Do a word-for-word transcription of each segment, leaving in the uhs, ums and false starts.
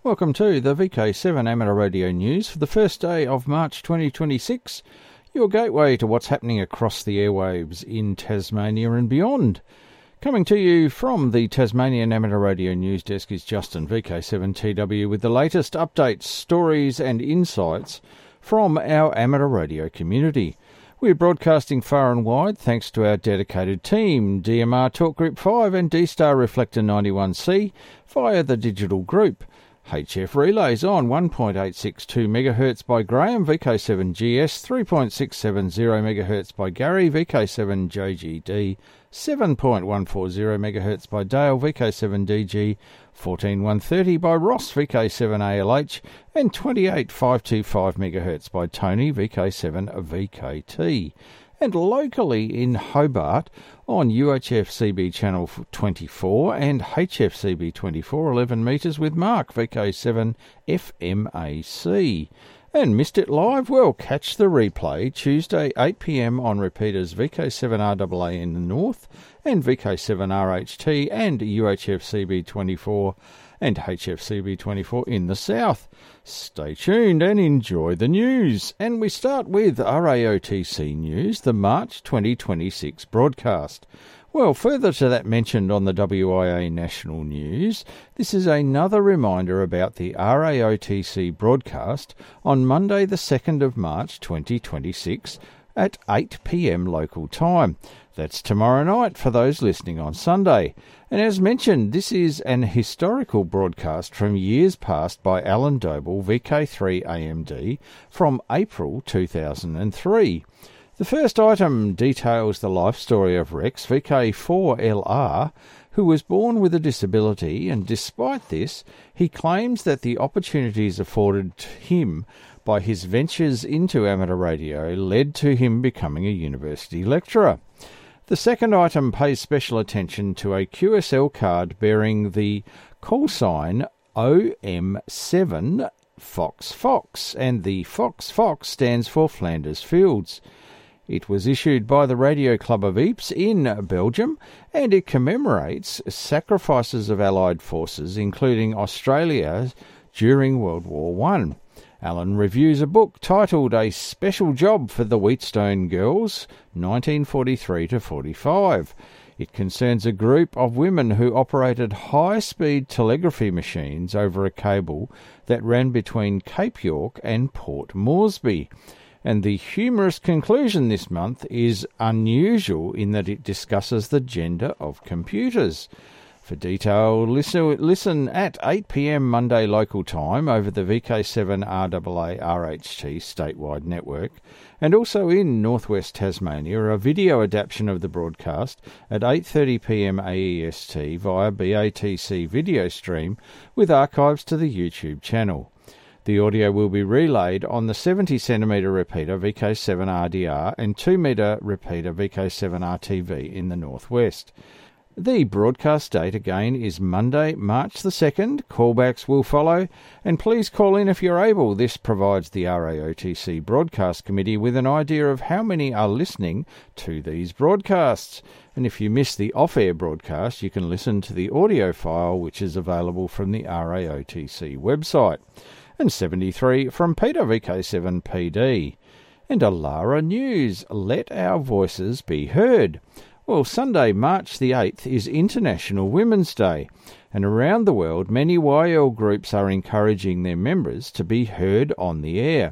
Welcome to the V K seven Amateur Radio News for the first day of March twenty twenty-six, your gateway to what's happening across the airwaves in Tasmania and beyond. Coming to you from the Tasmanian Amateur Radio News Desk is Justin, V K seven T W, with the latest updates, stories and insights from our amateur radio community. We're broadcasting far and wide thanks to our dedicated team, D M R Talk Group five and D-Star Reflector ninety-one C via the digital group. H F relays on one point eight six two megahertz by Graham, V K seven G S, three point six seven zero megahertz by Gary, V K seven J G D, seven point one four zero megahertz by Dale, V K seven D G, fourteen one thirty by Ross, V K seven A L H, and twenty-eight five twenty-five megahertz by Tony, V K seven V K T. And locally in Hobart on U H F C B channel twenty-four and H F C B twenty-four, eleven metres with Mark, V K seven F M A C. And missed it live? Well, catch the replay Tuesday eight p m on repeaters V K seven R A A in the north and V K seven R H T and U H F C B twenty-four and H F C B twenty-four in the south. Stay tuned and enjoy the news. And we start with R A O T C News, the March twenty twenty-six broadcast. Well, further to that mentioned on the W I A National News, this is another reminder about the R A O T C broadcast on Monday the second of March twenty twenty-six at eight p m local time. That's tomorrow night for those listening on Sunday. And as mentioned, this is an historical broadcast from years past by Alan Doble, V K three A M D, from April two thousand three. The first item details the life story of Rex, V K four L R, who was born with a disability, and despite this, he claims that the opportunities afforded to him by his ventures into amateur radio led to him becoming a university lecturer. The second item pays special attention to a Q S L card bearing the call sign O M seven Fox Fox, and the Fox Fox stands for Flanders Fields. It was issued by the Radio Club of Ypres in Belgium, and it commemorates sacrifices of Allied forces, including Australia, during World War One. Alan reviews a book titled A Special Job for the Wheatstone Girls, nineteen forty-three to forty-five. It concerns a group of women who operated high-speed telegraphy machines over a cable that ran between Cape York and Port Moresby. And the humorous conclusion this month is unusual in that it discusses the gender of computers. For detail, listen, listen at eight p m Monday local time over the V K seven R A A R H T statewide network, and also in northwest Tasmania, a video adaptation of the broadcast at eight thirty p m A E S T via B A T C video stream with archives to the YouTube channel. The audio will be relayed on the seventy centimetre repeater V K seven R D R and two metre repeater V K seven R T V in the northwest. The broadcast date again is Monday, March the second. Callbacks will follow, and please call in if you're able. This provides the R A O T C Broadcast Committee with an idea of how many are listening to these broadcasts. And if you miss the off-air broadcast, you can listen to the audio file, which is available from the R A O T C website. And seventy-three from Peter, V K seven P D. And Alara News, let our voices be heard. Well, Sunday, March the eighth is International Women's Day, and around the world many Y L groups are encouraging their members to be heard on the air.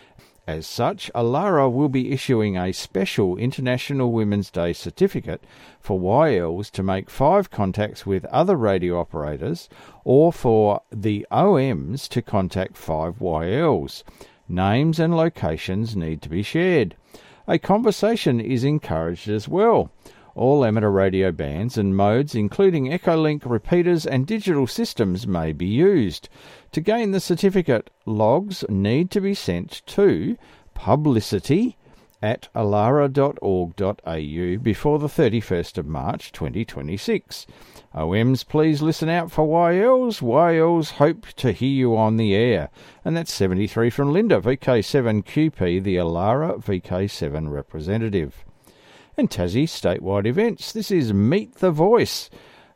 As such, Alara will be issuing a special International Women's Day certificate for Y Ls to make five contacts with other radio operators, or for the O Ms to contact five Y Ls. Names and locations need to be shared. A conversation is encouraged as well. All amateur radio bands and modes, including Echolink repeaters and digital systems, may be used. To gain the certificate, logs need to be sent to publicity at alara dot org dot a u before the thirty-first of March twenty twenty-six. O Ms, please listen out for Y Ls. Y Ls hope to hear you on the air. And that's seventy-three from Linda, V K seven Q P, the Alara V K seven representative. And Tassie statewide events. This is Meet the Voice.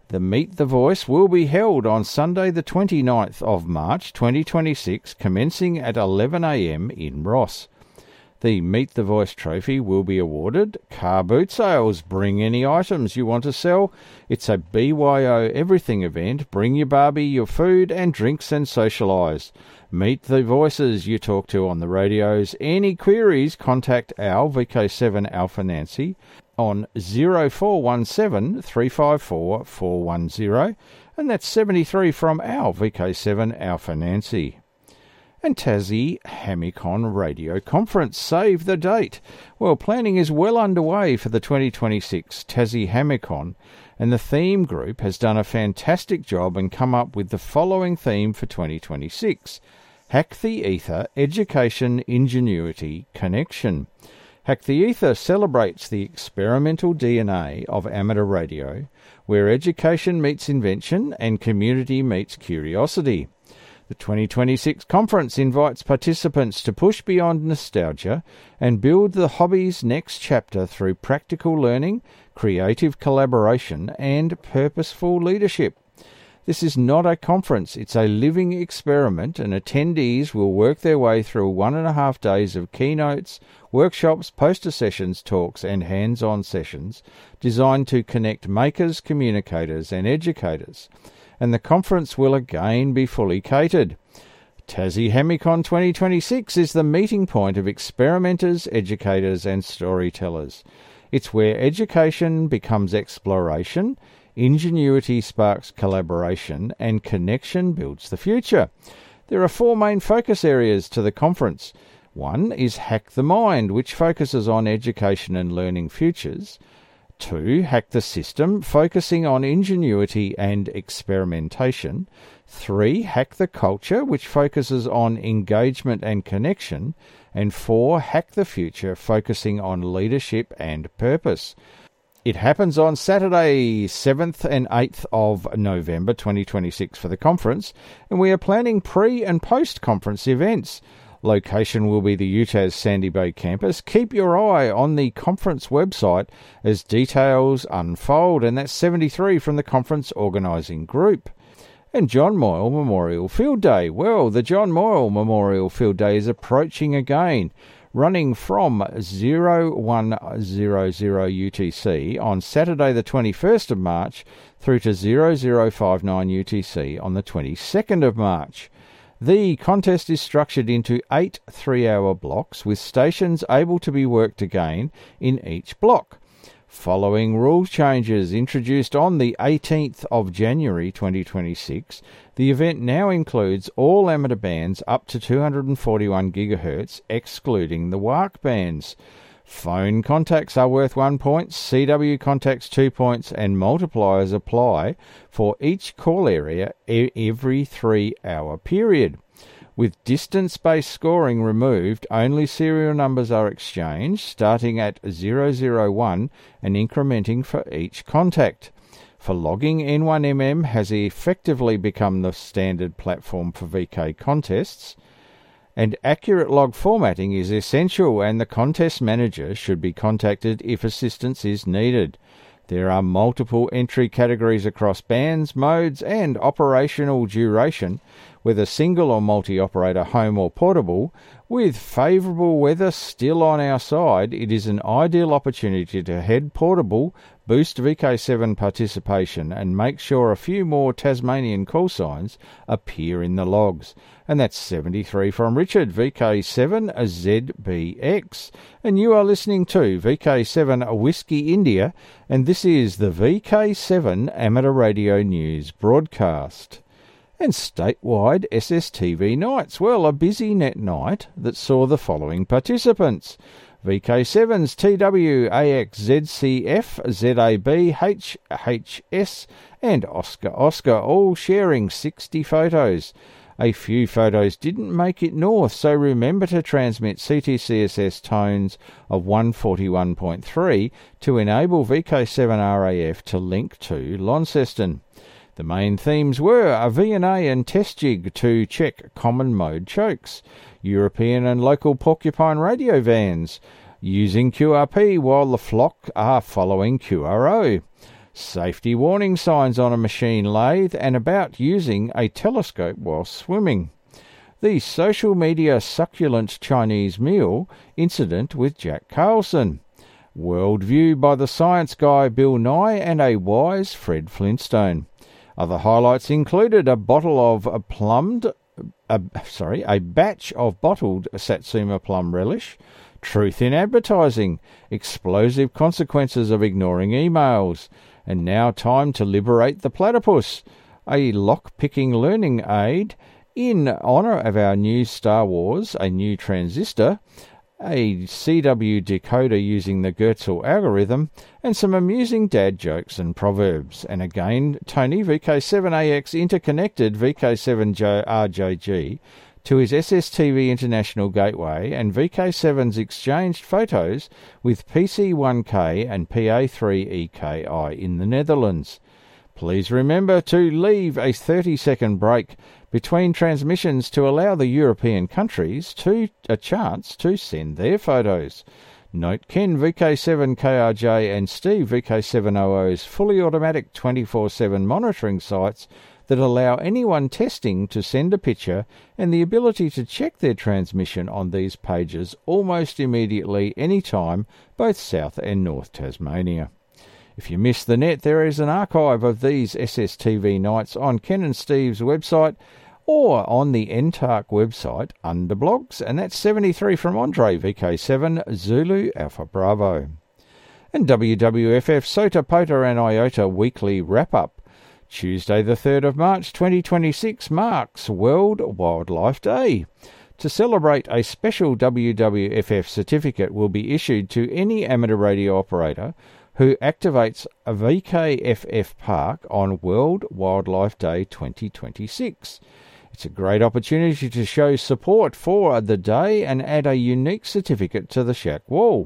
The Meet the Voice will be held on Sunday the twenty-ninth of March twenty twenty-six, commencing at eleven a m in Ross. The Meet the Voice trophy will be awarded. Car boot sales. Bring any items you want to sell. It's a B Y O everything event. Bring your barbie, your food and drinks and socialise. Meet the voices you talk to on the radios. Any queries, contact Al, V K seven Alpha Nancy, on zero four one seven, three five four, four one zero, and that's seventy-three from Al, V K seven Alpha Nancy. And Tassie Hamicon Radio Conference. Save the date. Well, planning is well underway for the twenty twenty-six Tassie Hamicon, and the theme group has done a fantastic job and come up with the following theme for twenty twenty-six. Hack the Ether, Education, Ingenuity, Connection. Hack the Ether celebrates the experimental D N A of amateur radio, where education meets invention and community meets curiosity. The twenty twenty-six conference invites participants to push beyond nostalgia and build the hobby's next chapter through practical learning, creative collaboration, and purposeful leadership. This is not a conference, it's a living experiment, and attendees will work their way through one and a half days of keynotes, workshops, poster sessions, talks, and hands-on sessions designed to connect makers, communicators, and educators. And the conference will again be fully catered. Tassie Hamicon twenty twenty-six is the meeting point of experimenters, educators and storytellers. It's where education becomes exploration, ingenuity sparks collaboration, and connection builds the future. There are four main focus areas to the conference. One is Hack the Mind, which focuses on education and learning futures. Two, Hack the System, focusing on ingenuity and experimentation. Three, Hack the Culture, which focuses on engagement and connection. And four, Hack the Future, focusing on leadership and purpose. It happens on Saturday, seventh and eighth of November twenty twenty-six for the conference, and we are planning pre- and post-conference events. Location will be the U T A S Sandy Bay campus. Keep your eye on the conference website as details unfold, and that's seventy-three from the conference organising group. And John Moyle Memorial Field Day. Well, the John Moyle Memorial Field Day is approaching again, running from zero one zero zero U T C on Saturday the twenty-first of March through to zero zero five nine U T C on the twenty-second of March. The contest is structured into eight three-hour blocks with stations able to be worked again in each block. Following rule changes introduced on the eighteenth of January twenty twenty-six, the event now includes all amateur bands up to two hundred forty-one gigahertz, excluding the W A R C bands. Phone contacts are worth one point, C W contacts two points, and multipliers apply for each call area every three-hour period. With distance-based scoring removed, only serial numbers are exchanged, starting at zero zero one and incrementing for each contact. For logging, N one M M has effectively become the standard platform for V K contests, and accurate log formatting is essential, and the contest manager should be contacted if assistance is needed. There are multiple entry categories across bands, modes, and operational duration, whether single or multi-operator, home or portable. With favourable weather still on our side, it is an ideal opportunity to head portable, boost V K seven participation, and make sure a few more Tasmanian call signs appear in the logs. And that's seventy-three from Richard, V K seven Z B X. And you are listening to V K seven Whiskey India, and this is the V K seven Amateur Radio News broadcast. And statewide S S T V nights. Well, a busy net night that saw the following participants. V K seven's T W, A X, Z C F, Z A B, H H S and Oscar Oscar all sharing sixty photos. A few photos didn't make it north, so remember to transmit C T C S S tones of one forty-one point three to enable V K seven R A F to link to Launceston. The main themes were a V N A and test jig to check common mode chokes, European and local porcupine radio vans, using Q R P while the flock are following Q R O, safety warning signs on a machine lathe, and about using a telescope while swimming. The social media succulent Chinese meal incident with Jack Carlson. Worldview by the science guy Bill Nye and a wise Fred Flintstone. Other highlights included a bottle of a plumbed, a, sorry, a batch of bottled Satsuma plum relish, truth in advertising, explosive consequences of ignoring emails, and now time to liberate the platypus, a lock-picking learning aid, in honour of our new Star Wars, a new transistor, a C W decoder using the Goetzel algorithm, and some amusing dad jokes and proverbs. And again, Tony V K seven A X interconnected V K seven R J G to his S S T V International Gateway, and V K seven's exchanged photos with P C one K and P A three E K I in the Netherlands. Please remember to leave a thirty second break between transmissions to allow the European countries to a chance to send their photos. Note Ken V K seven K R J and Steve V K seven O O's fully automatic twenty-four seven monitoring sites that allow anyone testing to send a picture and the ability to check their transmission on these pages almost immediately anytime, both South and North Tasmania. If you missed the net, there is an archive of these S S T V nights on Ken and Steve's website or on the N T A R C website under blogs, and that's seventy-three from Andre V K seven Zulu Alpha Bravo. And W W F F Sota Pota and Iota weekly wrap-up. Tuesday the third of March twenty twenty-six marks World Wildlife Day. To celebrate, a special W W F F certificate will be issued to any amateur radio operator who activates a V K F F park on World Wildlife Day twenty twenty-six. It's a great opportunity to show support for the day and add a unique certificate to the shack wall.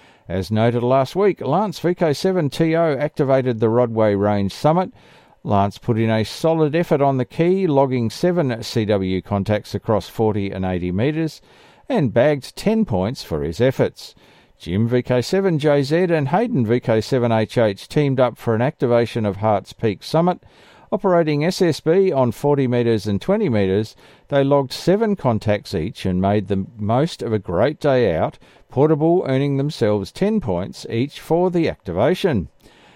As noted last week, Lance V K seven T O activated the Rodway Range Summit. Lance put in a solid effort on the key, logging seven C W contacts across forty and eighty metres, and bagged ten points for his efforts. Jim V K seven J Z and Hayden V K seven H H teamed up for an activation of Harts Peak Summit. Operating S S B on forty metres and twenty metres, they logged seven contacts each and made the most of a great day out, Portable earning themselves ten points each for the activation.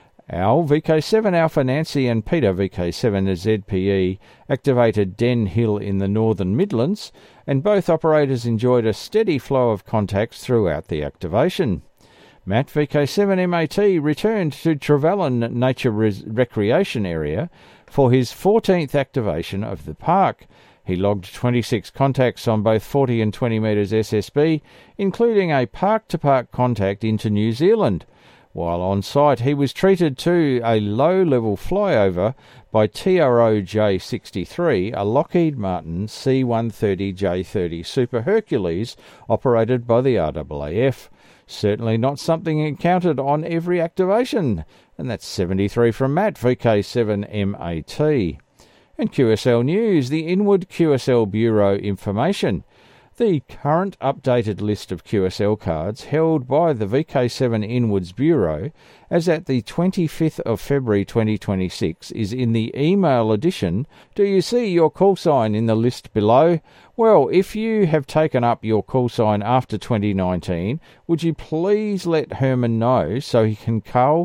Al V K seven Alpha Nancy and Peter V K seven Z P E activated Den Hill in the Northern Midlands, and both operators enjoyed a steady flow of contacts throughout the activation. Matt V K seven M A T returned to Trevellyn Nature Res- Recreation Area for his fourteenth activation of the park. He logged twenty-six contacts on both forty and twenty metres S S B, including a park-to-park contact into New Zealand. While on site, he was treated to a low-level flyover by T R O J sixty-three, a Lockheed Martin C one thirty J thirty Super Hercules operated by the R A A F. Certainly not something encountered on every activation, and that's seventy-three from Matt V K seven M A T. And Q S L News, the Inwood Q S L Bureau information. The current updated list of Q S L cards held by the V K seven Inwoods Bureau as at the twenty-fifth of February twenty twenty-six is in the email edition. Do you see your call sign in the list below? Well, if you have taken up your call sign after twenty nineteen, would you please let Herman know so he can cull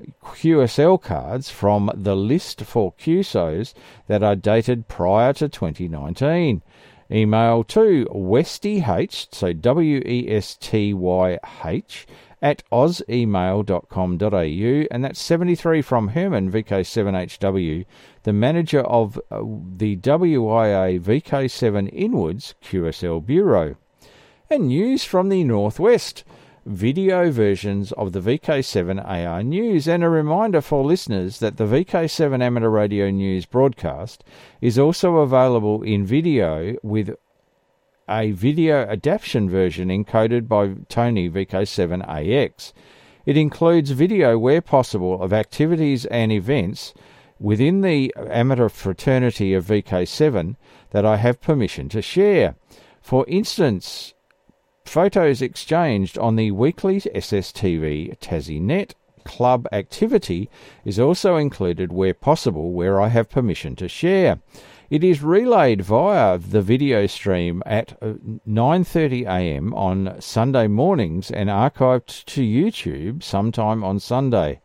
Q S L cards from the list for Q S Os that are dated prior to twenty nineteen. Email to westyh, so W E S T Y H, at oz email dot com dot a u, and that's seventy-three from Herman V K seven H W, the manager of uh, the W I A V K seven Inwoods Q S L Bureau. And news from the Northwest. Video versions of the V K seven A R News, and a reminder for listeners that the V K seven Amateur Radio News broadcast is also available in video with a video adaptation version encoded by Tony V K seven A X. It includes video where possible of activities and events within the amateur fraternity of V K seven that I have permission to share. For instance, photos exchanged on the weekly S S T V Tassie Net, club activity is also included where possible, where I have permission to share. It is relayed via the video stream at nine thirty a m on Sunday mornings and archived to YouTube sometime on Sunday.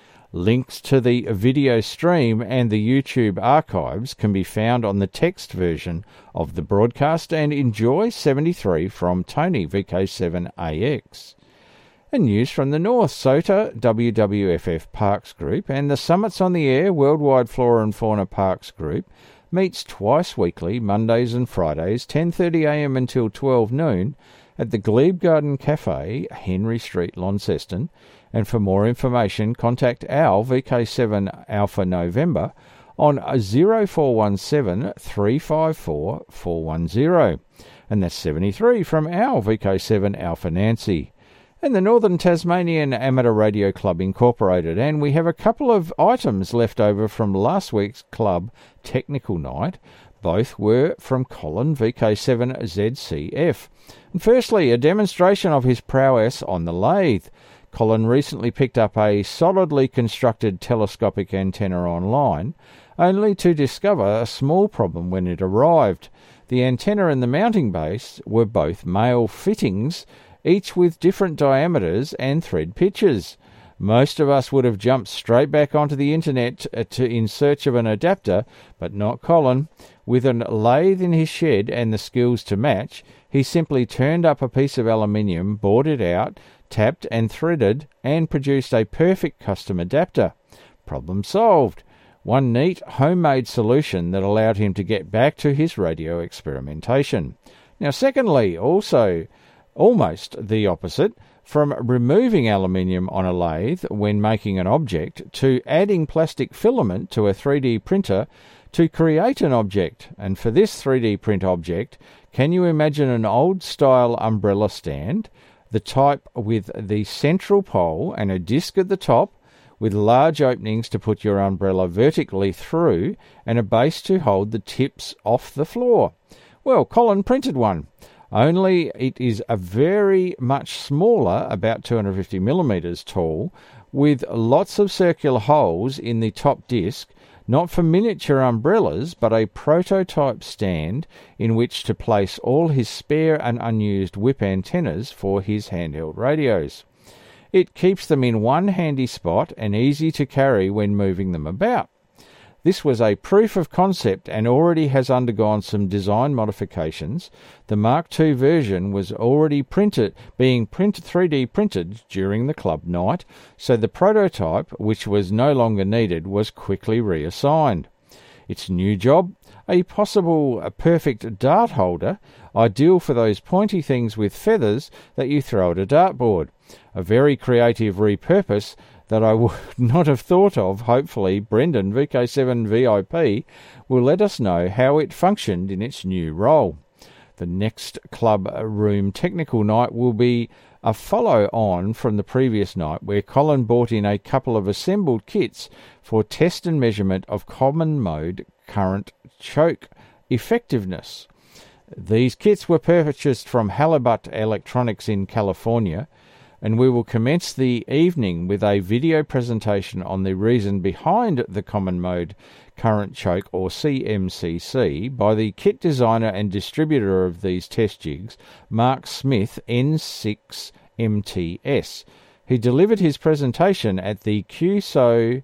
Links to the video stream and the YouTube archives can be found on the text version of the broadcast, and enjoy seventy-three from Tony V K seven A X. And news from the north, SOTA W W F F Parks Group and the Summits on the Air Worldwide Flora and Fauna Parks Group meets twice weekly, Mondays and Fridays, ten thirty a m until twelve noon, at the Glebe Garden Cafe, Henry Street, Launceston. And for more information, contact Al V K seven Alpha November on zero four one seven, three five four, four one zero. And that's seventy-three from Al V K seven Alpha Nancy. And the Northern Tasmanian Amateur Radio Club Incorporated. And we have a couple of items left over from last week's club technical night. Both were from Colin V K seven Z C F. And firstly, a demonstration of his prowess on the lathe. Colin recently picked up a solidly constructed telescopic antenna online, only to discover a small problem when it arrived. The antenna and the mounting base were both male fittings, each with different diameters and thread pitches. Most of us would have jumped straight back onto the internet to, in search of an adapter, but not Colin. With a lathe in his shed and the skills to match, he simply turned up a piece of aluminium, bored it out, tapped and threaded, and produced a perfect custom adapter. Problem solved. One neat homemade solution that allowed him to get back to his radio experimentation. Now, secondly, also almost the opposite, from removing aluminium on a lathe when making an object to adding plastic filament to a three D printer to create an object. And for this three D print object, can you imagine an old-style umbrella stand, the type with the central pole and a disc at the top, with large openings to put your umbrella vertically through and a base to hold the tips off the floor? Well, Colin printed one. Only it is a very much smaller, about two hundred fifty millimetres tall, with lots of circular holes in the top disc, not for miniature umbrellas, but a prototype stand in which to place all his spare and unused whip antennas for his handheld radios. It keeps them in one handy spot and easy to carry when moving them about. This was a proof of concept and already has undergone some design modifications. The Mark two version was already printed, being printed three D printed during the club night, so the prototype, which was no longer needed, was quickly reassigned. Its new job, a possible a perfect dart holder, ideal for those pointy things with feathers that you throw at a dartboard. A very creative repurpose that I would not have thought of. Hopefully, Brendan, V K seven V I P, will let us know how it functioned in its new role. The next club room technical night will be a follow-on from the previous night, where Colin brought in a couple of assembled kits for test and measurement of common mode current choke effectiveness. These kits were purchased from Halibut Electronics in California, and we will commence the evening with a video presentation on the reason behind the common mode current choke, or C M C C, by the kit designer and distributor of these test jigs, Mark Smith, N six M T S. He delivered his presentation at the Q S O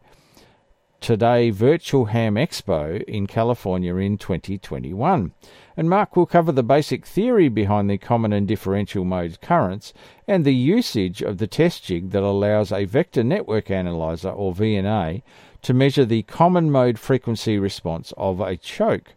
Today Virtual Ham Expo in California in twenty twenty-one. And Mark will cover the basic theory behind the common and differential mode currents and the usage of the test jig that allows a vector network analyzer, or V N A, to measure the common mode frequency response of a choke.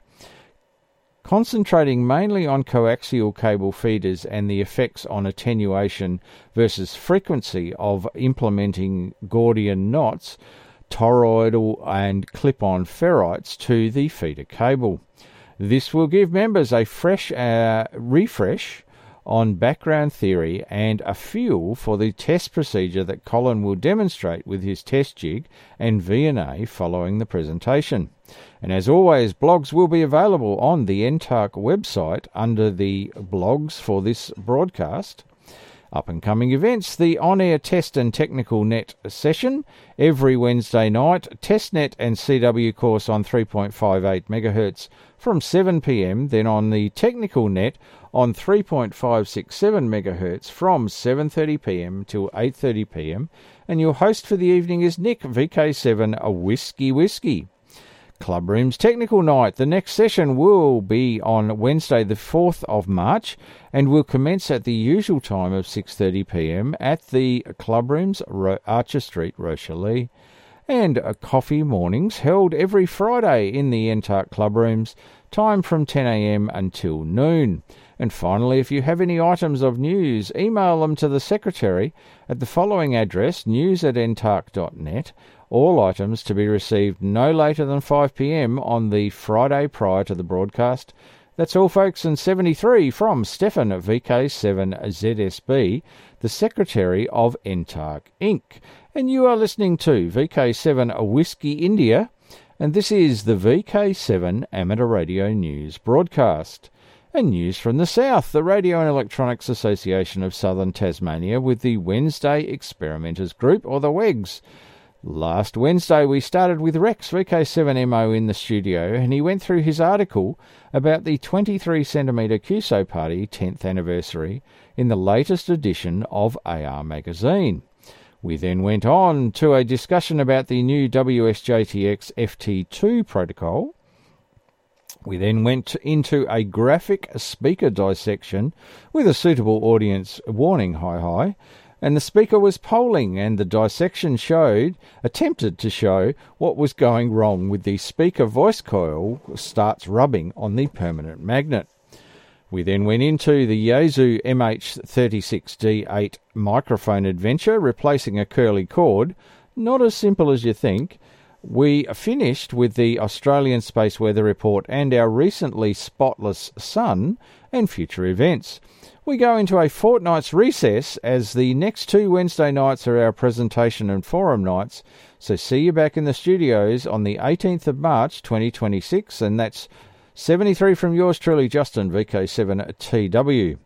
Concentrating mainly on coaxial cable feeders and the effects on attenuation versus frequency of implementing Gordian knots, toroidal and clip-on ferrites to the feeder cable. This will give members a fresh uh, refresh on background theory and a feel for the test procedure that Colin will demonstrate with his test jig and V N A following the presentation. And as always, blogs will be available on the N T A R C website under the blogs for this broadcast. Up-and-coming events, the on-air Test and Technical Net session every Wednesday night, TestNet and C W course on three point five eight megahertz from seven p m, then on the Technical Net on three point five six seven megahertz from seven thirty p m till eight thirty p m, and your host for the evening is Nick, V K seven, a Whiskey Whiskey. Club Room's Technical Night. The next session will be on Wednesday the fourth of March and will commence at the usual time of six thirty p m at the Club Rooms, Archer Street, Rochelle. And coffee mornings held every Friday in the N T A R C Club Rooms, time from ten a m until noon. And finally, if you have any items of news, email them to the Secretary at the following address, news at n t a r c dot net. All items to be received no later than five p m on the Friday prior to the broadcast. That's all, folks, and seventy-three from Stefan, V K seven Z S B, the Secretary of N T A R C Incorporated. And you are listening to V K seven Whiskey India, and this is the V K seven Amateur Radio News broadcast. And news from the south, the Radio and Electronics Association of Southern Tasmania with the Wednesday Experimenters Group, or the W E Gs. Last Wednesday we started with Rex, V K seven M O, in the studio, and he went through his article about the twenty-three centimetre Q S O Party tenth anniversary in the latest edition of A R magazine. We then went on to a discussion about the new W S J T X F T two protocol. We then went into a graphic speaker dissection with a suitable audience warning, hi hi, and the speaker was polling, and the dissection showed, attempted to show what was going wrong with the speaker voice coil starts rubbing on the permanent magnet. We then went into the Yaesu M H thirty-six D eight microphone adventure, replacing a curly cord. Not as simple as you think. We finished with the Australian Space Weather Report and our recently spotless sun and future events. We go into a fortnight's recess, as the next two Wednesday nights are our presentation and forum nights. So see you back in the studios on the eighteenth of March twenty twenty-six, and that's seventy-three from yours truly, Justin, V K seven T W.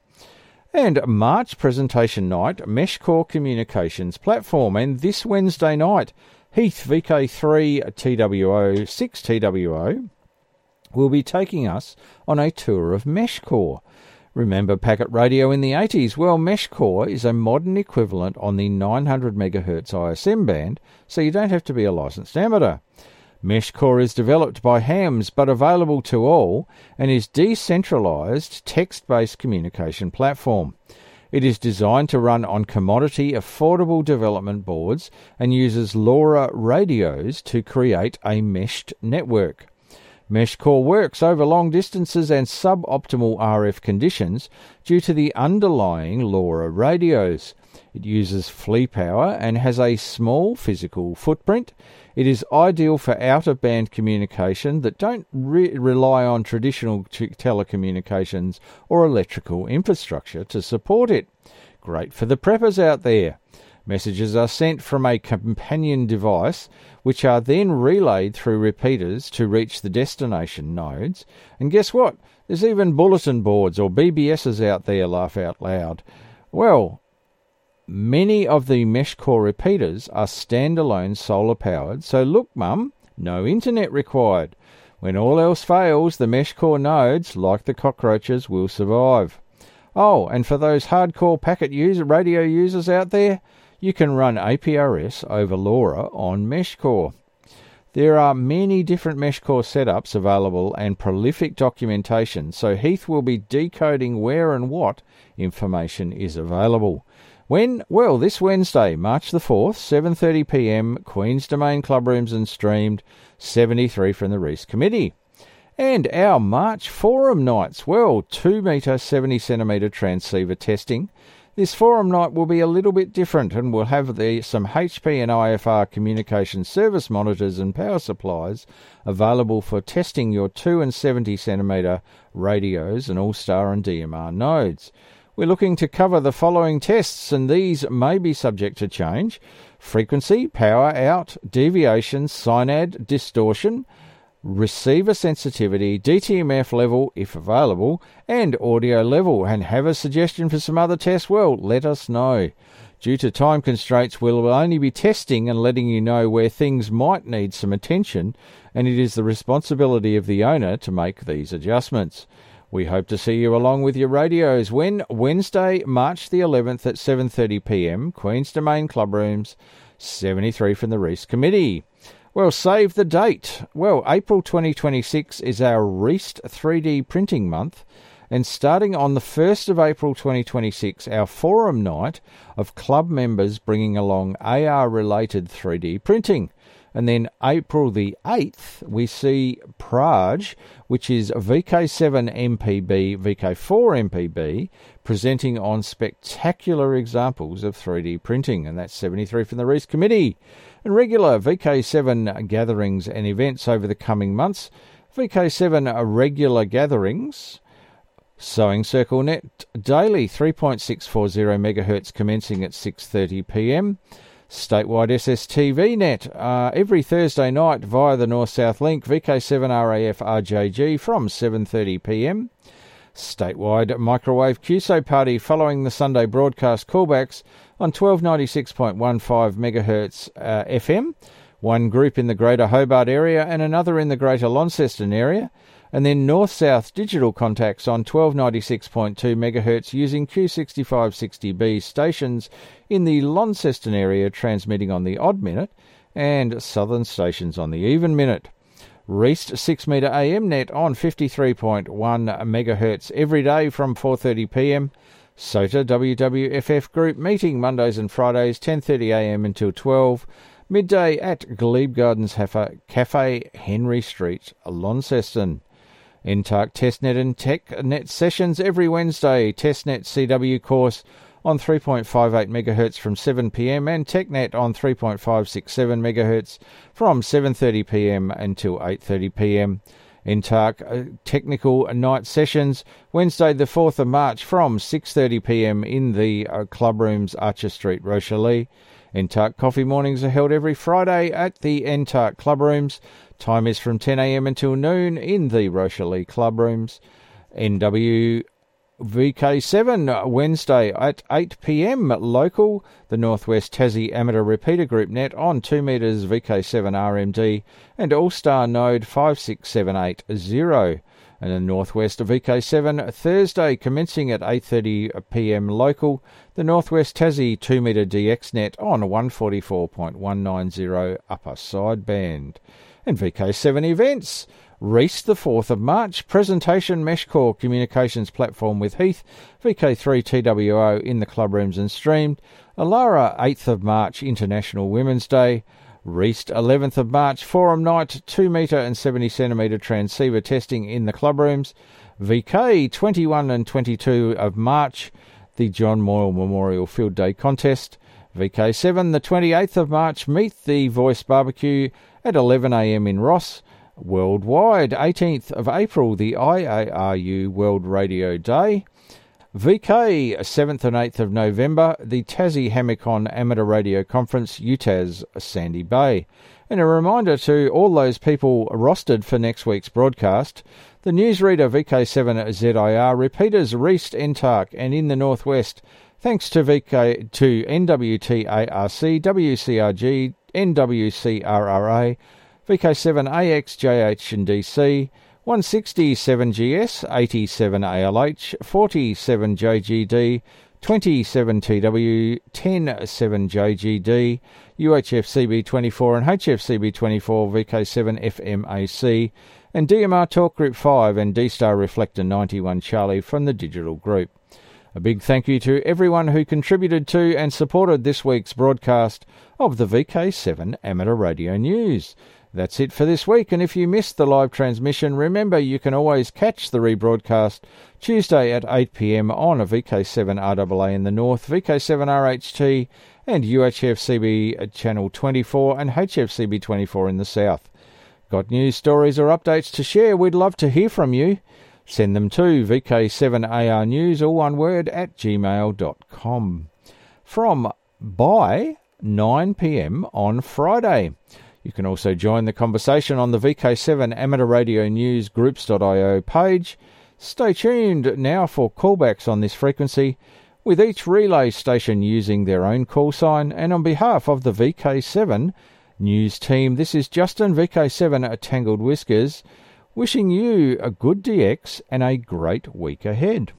And March presentation night, Meshcore Communications Platform, and this Wednesday night, Heath, V K three T W O, six T W O, will be taking us on a tour of Meshcore. Remember packet radio in the eighties? Well, Meshcore is a modern equivalent on the nine hundred megahertz I S M band, so you don't have to be a licensed amateur. Meshcore is developed by hams but available to all, and is decentralized text-based communication platform. It is designed to run on commodity affordable development boards and uses LoRa radios to create a meshed network. Meshcore works over long distances and suboptimal R F conditions due to the underlying LoRa radios. It uses flea power and has a small physical footprint. It is ideal for out-of-band communication that don't re- rely on traditional t- telecommunications or electrical infrastructure to support it. Great for the preppers out there. Messages are sent from a companion device, which are then relayed through repeaters to reach the destination nodes. And guess what? There's even bulletin boards or B B Ss out there, laugh out loud. Well, many of the Meshcore repeaters are standalone solar powered, so look mum, no internet required. When all else fails, the Meshcore nodes, like the cockroaches, will survive. Oh, and for those hardcore packet user radio users out there, you can run A P R S over LoRa on Meshcore. There are many different Meshcore setups available and prolific documentation, so Heath will be decoding where and what information is available. When? Well, this Wednesday, March the fourth, seven thirty p m, Queen's Domain Club Rooms and streamed, seventy-three from the Reese Committee. And our March forum nights, well, two metre, seventy centimetre transceiver testing. This forum night will be a little bit different, and we'll have the, some H P and I F R communication service monitors and power supplies available for testing your two and seventy centimetre radios and All-Star and D M R nodes. We're looking to cover the following tests, and these may be subject to change: frequency, power out, deviation, synad, distortion, receiver sensitivity, D T M F level if available, and audio level. And have a suggestion for some other tests? Well, let us know. Due to time constraints, we'll only be testing and letting you know where things might need some attention, and it is the responsibility of the owner to make these adjustments. We hope to see you along with your radios when Wednesday, March the eleventh at seven thirty p m, Queen's Domain Club Rooms, seventy-three from the Reece Committee. Well, save the date. Well, April twenty twenty-six is our Reece three D printing month, and starting on the first of April twenty twenty-six, our forum night of club members bringing along A R-related three D printing. And then April the eighth, we see Praj, which is V K seven M P B, V K four M P B, presenting on spectacular examples of three D printing, and that's seventy-three from the Reece Committee. And regular V K seven gatherings and events over the coming months. V K seven regular gatherings, Sewing Circle Net daily, three point six four zero megahertz commencing at six thirty p m. Statewide S S T V Net uh, every Thursday night via the North-South Link, V K seven R A F R J G from seven thirty p m. Statewide Microwave Q S O Party following the Sunday broadcast callbacks on twelve ninety-six point one five megahertz uh, F M. One group in the Greater Hobart area and another in the Greater Launceston area. And then North-South digital contacts on twelve ninety-six point two megahertz using Q sixty-five sixty B stations in the Launceston area transmitting on the odd minute, and southern stations on the even minute. Reece six metre A M net on fifty-three point one megahertz every day from four thirty p m. S O T A W W F F group meeting Mondays and Fridays ten thirty a m until twelve. Midday at Glebe Gardens Cafe, Henry Street, Launceston. N T A R C TestNet and TechNet sessions every Wednesday. TestNet C W course on three point five eight megahertz from seven p m and TechNet on three point five six seven megahertz from seven thirty p m until eight thirty p m. N T A R C uh, technical night sessions Wednesday the fourth of March from six thirty p m in the uh, club rooms Archer Street, Rochelle. N T A R C coffee mornings are held every Friday at the N T A R C club rooms. Time is from ten a m until noon in the Rochelle club rooms. N W V K seven Wednesday at eight p m local. The Northwest Tassie Amateur Repeater Group net on two metres V K seven R M D and All-Star Node five six seven eight zero. And the Northwest V K seven Thursday commencing at eight thirty p m local. The Northwest Tassie two metre D X net on one forty-four point one nine zero upper sideband. And V K seven events. Reece the fourth of March, presentation Mesh Core communications platform with Heath, V K three T W O in the club rooms and streamed. Alara eighth of March, International Women's Day. Reece eleventh of March, forum night, two metre and seventy centimetre transceiver testing in the club rooms. V K twenty-one and twenty-two of March, the John Moyle Memorial Field Day Contest. V K seven, the twenty-eighth of March, meet the Voice Barbecue at eleven a m in Ross. Worldwide, eighteenth of April, the I A R U World Radio Day. V K, seventh and eighth of November, the Tassie Hamicon Amateur Radio Conference, U T A S, Sandy Bay. And a reminder to all those people rostered for next week's broadcast, the newsreader V K seven Z I R repeaters Reece, N T A R C and in the Northwest, thanks to V K to N W T A R C, W C R G, N W C R R A, V K seven A X J H and D C, one sixty seven G S, eighty-seven A L H, forty-seven J G D, twenty-seven T W, ten seven J G D, U H F C B twenty-four and H F C B twenty-four, V K seven F M A C, and D M R Talk Group five and D-Star Reflector ninety-one Charlie from the Digital Group. A big thank you to everyone who contributed to and supported this week's broadcast of the V K seven Amateur Radio News. That's it for this week, and if you missed the live transmission, remember you can always catch the rebroadcast Tuesday at eight p m on a V K seven R A A in the north, V K seven R H T and U H F C B Channel twenty-four and H F C B twenty-four in the south. Got news, stories or updates to share? We'd love to hear from you. Send them to V K seven A R News, all one word, at gmail dot com. From by nine p m on Friday. You can also join the conversation on the V K seven Amateur Radio News groups dot i o page. Stay tuned now for callbacks on this frequency, with each relay station using their own call sign. And on behalf of the V K seven News team, this is Justin, V K seven Tangled Whiskers, wishing you a good D X and a great week ahead.